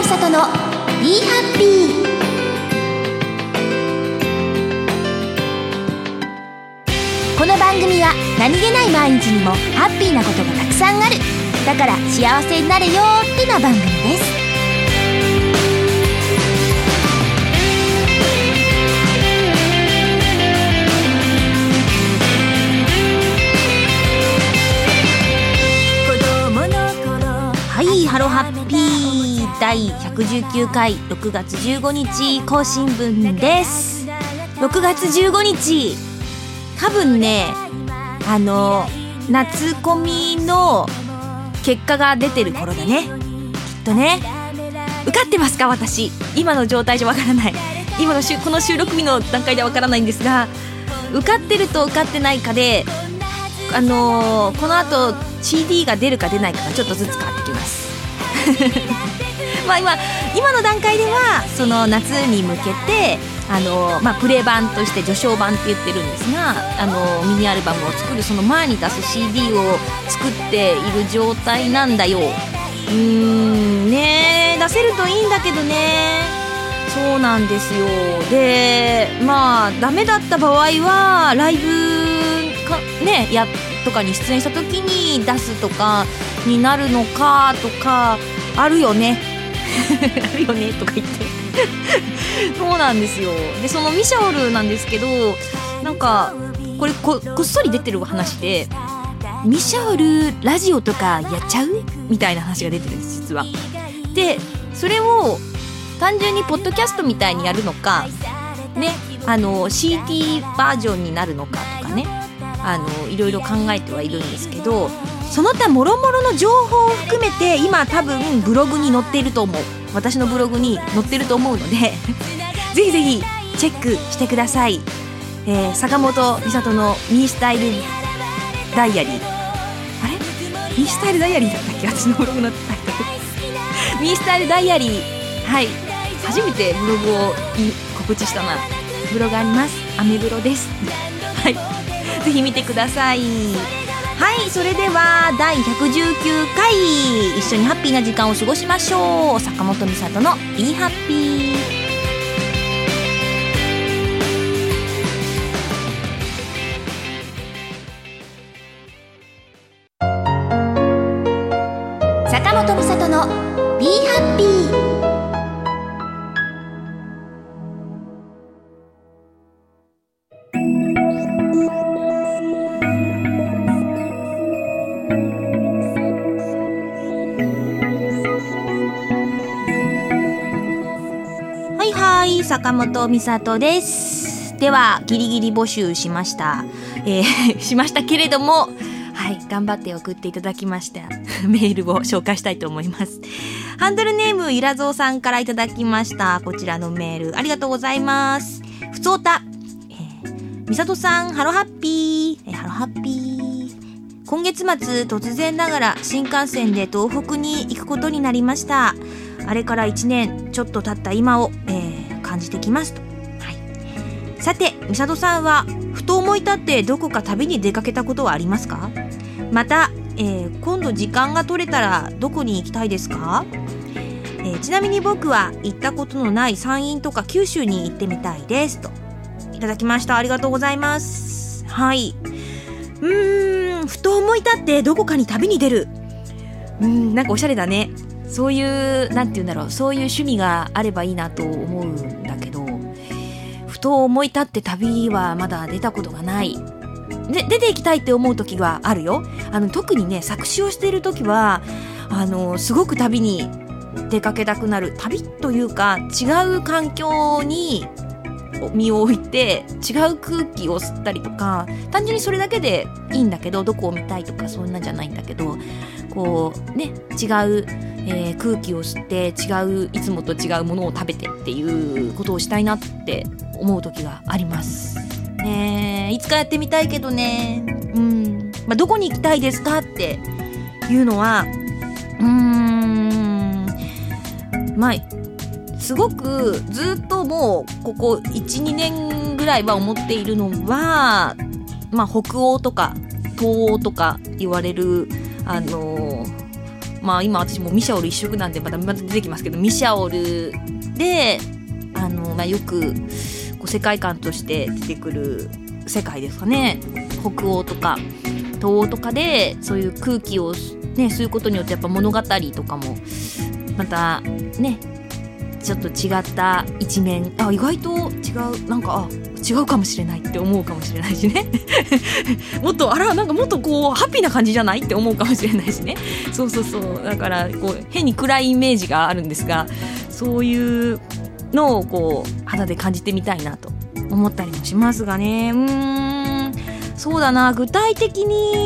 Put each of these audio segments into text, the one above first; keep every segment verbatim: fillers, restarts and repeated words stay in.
さとの Be Happy。 この番組は何気ない毎日にもハッピーなことがたくさんある、だから幸せになれよってな番組です。はい、ハローハッピーだいひゃくじゅうきゅうかいろくがつじゅうごにち更新分です。ろくがつじゅうごにち、多分ね、あの夏コミの結果が出てる頃だね、きっとね。受かってますか？私今の状態じゃわからない。今のこの収録日の段階ではわからないんですが、受かってると受かってないかで、あのー、この後 シーディー が出るか出ないかがちょっとずつ変わってきますまあ 今, 今の段階ではその夏に向けて、あのーまあ、プレ版として序章版って言ってるんですが、あのー、ミニアルバムを作るその前に出す シーディー を作っている状態なんだよ。うーんね、出せるといいんだけどね。そうなんですよ。で、まあダメだった場合はライブかね、やとかに出演した時に出すとかになるのかとかあるよねあるよねとか言ってそうなんですよ。で、そのミシャオルなんですけど、なんかこれ こ, こっそり出てる話で、ミシャオルラジオとかやっちゃうみたいな話が出てるんです、実は。で、それを単純にポッドキャストみたいにやるのかね、あの シーディー バージョンになるのかとかね、あのいろいろ考えてはいるんですけど、その他もろもろの情報を含めて今多分ブログに載っていると思う。私のブログに載ってると思うのでぜひぜひチェックしてください。えー、坂本美里のミースタイルダイアリー、あれミースタイルダイアリーだったっけ、私のブログのタイトルミースタイルダイアリー、はい、初めてブログを告知したな。ブログあります、アメブロですはい、ぜひ見てください。はい、それではだいひゃくじゅうきゅうかい、一緒にハッピーな時間を過ごしましょう。坂本美里の Be Happy。 坂本美里の Be Happy。坂本美里です。ではギリギリ募集しました、えー、しましたけれども、はい、頑張って送っていただきましたメールを紹介したいと思います。ハンドルネームゆらぞうさんからいただきました。こちらのメールありがとうございます。ふつおた、えー、美里さんハロハッピー、えー、ハロハッピー。今月末突然ながら新幹線で東北に行くことになりました。あれからいちねんちょっと経った今を、えー感じてきますと、はい、さて美里さんはふと思い立ってどこか旅に出かけたことはありますか？また、えー、今度時間が取れたらどこに行きたいですか？えー、ちなみに僕は行ったことのない山陰とか九州に行ってみたいですといただきました。ありがとうございます。はい、うーんふと思い立ってどこかに旅に出る、うーんなんかおしゃれだね。そういうなんていうんだろう、そういう趣味があればいいなと思うんだけど、ふと思い立って旅はまだ出たことがない。で、出ていきたいって思う時はあるよ。あの特にね、作詞をしている時はあのすごく旅に出かけたくなる。旅というか違う環境に身を置いて違う空気を吸ったりとか、単純にそれだけでいいんだけど、どこを見たいとかそんなんじゃないんだけど、こうね、違う、えー、空気を吸って違う、いつもと違うものを食べてっていうことをしたいなって思う時がありますね。いつかやってみたいけどね、うん、まあ、どこに行きたいですかっていうのは、うーんまあすごくずっともうここ いちにねんぐらいは思っているのは、まあ、北欧とか東欧とか言われる、あのーまあ今私もミシャオル一色なんでまたまた出てきますけど、ミシャオルであの、まあ、よくこう世界観として出てくる世界ですかね。北欧とか東欧とかでそういう空気をね吸うことによってやっぱ物語とかもまたねちょっと違った一面、あ意外と違う、なんかあ違うかもしれないって思うかもしれないしねもっとあらなんかもっとこうハッピーな感じじゃないって思うかもしれないしね。そうそうそう、だからこう変に暗いイメージがあるんですが、そういうのをこう肌で感じてみたいなと思ったりもしますがね。うーんそうだな、具体的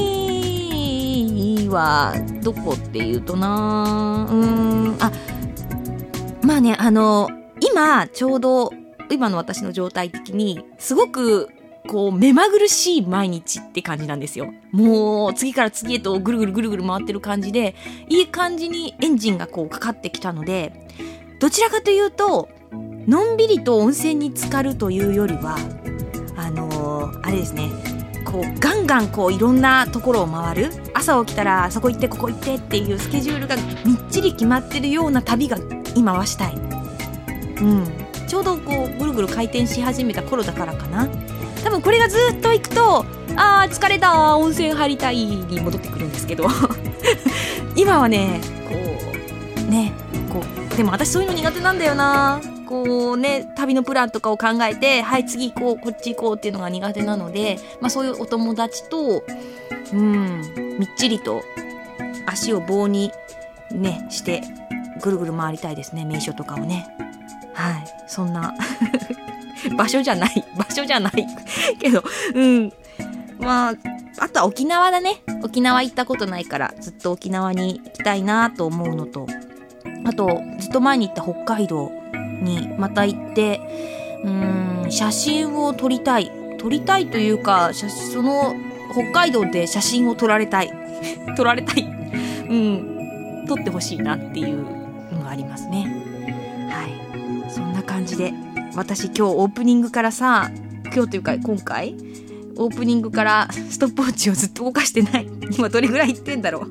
にはどこっていうとな、うーんあまあね、あの今ちょうど今の私の状態的にすごくこう目まぐるしい毎日って感じなんですよ。もう次から次へとぐるぐるぐるぐる回ってる感じで、いい感じにエンジンがこうかかってきたので、どちらかというとのんびりと温泉に浸かるというよりはあのー、あれですね、こうガンガンこういろんなところを回る、朝起きたらあそこ行ってここ行ってっていうスケジュールがみっちり決まってるような旅が今はしたい。うんちょうどこうぐるぐる回転し始めた頃だからかな。多分これがずっと行くとあー疲れた温泉入りたいに戻ってくるんですけど今はねこうねこうでも私そういうの苦手なんだよな。こうね旅のプランとかを考えてはい次行こうこっち行こうっていうのが苦手なので、まあ、そういうお友達とうんみっちりと足を棒にねしてぐるぐる回りたいですね、名所とかをね。はいそんな場所じゃない場所じゃないけどうんまああとは沖縄だね。沖縄行ったことないからずっと沖縄に行きたいなと思うのと、あとずっと前に行った北海道にまた行ってうーん写真を撮りたい撮りたいというか写その北海道で写真を撮られたい撮られたいうん撮ってほしいなっていうのがありますね。はいそんな感じで私今日オープニングからさ今日というか今回オープニングからストップウォッチをずっと動かしてない。今どれぐらい行ってんだろう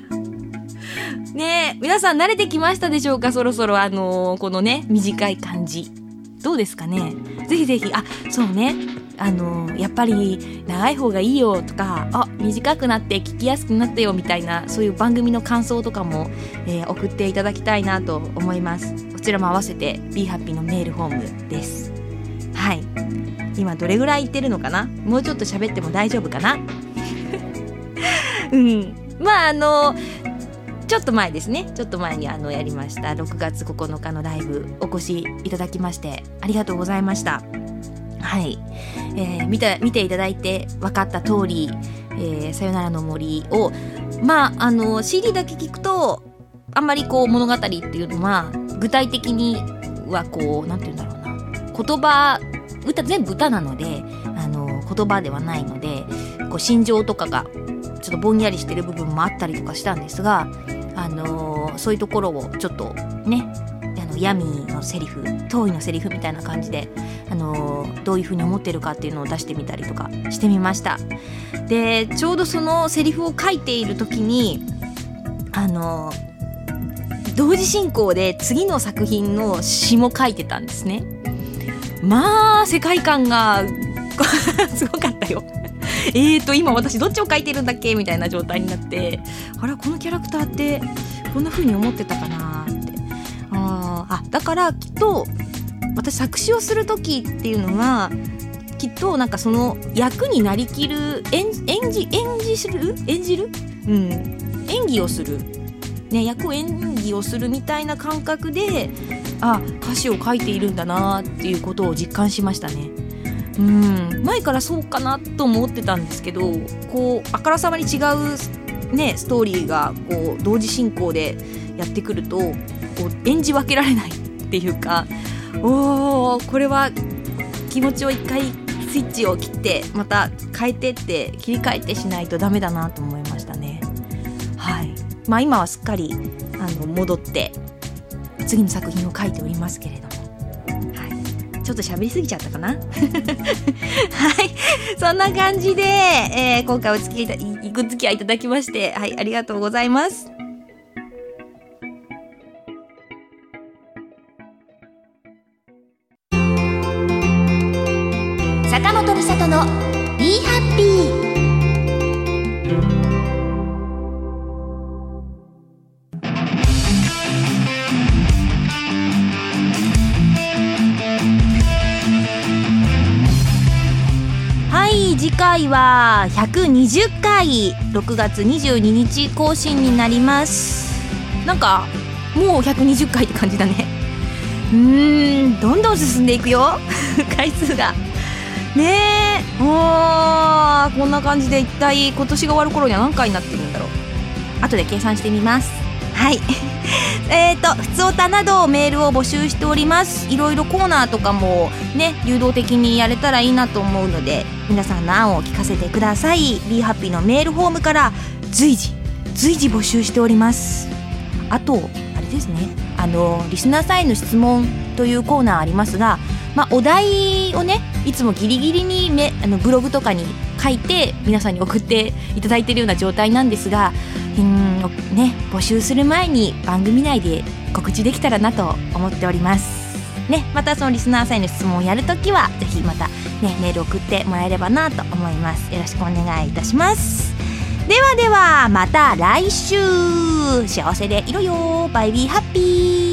ねえ皆さん慣れてきましたでしょうか。そろそろあのー、このね短い感じどうですかね。ぜひぜひあそうねあのー、やっぱり長い方がいいよとかあ短くなって聞きやすくなったよみたいなそういう番組の感想とかも、えー、送っていただきたいなと思います。こちらも合わせて Be Happy のメールフォームです。はい今どれぐらい言ってるのかな。もうちょっと喋っても大丈夫かなうんまああのちょっと前ですねちょっと前にあのやりましたろくがつここのかのライブお越しいただきましてありがとうございました。はい、えー、見て見ていただいて分かった通り、えー、さよならの森をまああの シーディー だけ聞くとあんまりこう物語っていうのは具体的にはこうなんていうんだろうな言葉歌全部歌なのであの言葉ではないのでこう心情とかがちょっとぼんやりしてる部分もあったりとかしたんですが、あのー、そういうところをちょっとねあのヤミーのセリフ遠いのセリフみたいな感じで、あのー、どういう風に思ってるかっていうのを出してみたりとかしてみました。でちょうどそのセリフを書いている時にあのー、同時進行で次の作品の詩も書いてたんですね。まあ世界観がすごかったよえーと今私どっちを書いてるんだっけみたいな状態になって、あらこのキャラクターってこんな風に思ってたかなってああだからきっと私作詞をする時っていうのはきっとなんかその役になりきる演, 演じ演じする演じるうん演技をするね役を演技をするみたいな感覚であ歌詞を書いているんだなっていうことを実感しましたね。うん前からそうかなと思ってたんですけどこうあからさまに違う、ね、ストーリーがこう同時進行でやってくるとこう演じ分けられないっていうかおーこれは気持ちを一回スイッチを切ってまた変えてって切り替えてしないとダメだなと思いましたね。はいまあ今はすっかりあの戻って次の作品を書いておりますけれども、はい、ちょっと喋りすぎちゃったかなはいそんな感じで、えー、今回お付き合いいたお付き合いいただきましてはいありがとうございます。 坂本美里の Be Happy。はい、次回はひゃくにじゅっかい、ろくがつにじゅうににち更新になります。なんかもうひゃくにじゅっかいって感じだね。うーん、どんどん進んでいくよ回数がねえ。おー、こんな感じで一体今年が終わる頃には何回になってるんだろう。後で計算してみます。はいえーとふつおたなどメールを募集しております。いろいろコーナーとかもね、流動的にやれたらいいなと思うので、皆さんの案を聞かせてください。 Be Happy のメールフォームから随時随時募集しております。あとあれですね、あのリスナーさんへの質問というコーナーありますが、まあ、お題をね、いつもギリギリにめあのブログとかに書いて皆さんに送っていただいているような状態なんですが、うーん、ね、募集する前に番組内で告知できたらなと思っておりますね。またそのリスナーさんへの質問をやるときはぜひまた、ね、メール送ってもらえればなと思います。よろしくお願いいたします。ではではまた来週、幸せでいろよ。バイビーハッピー。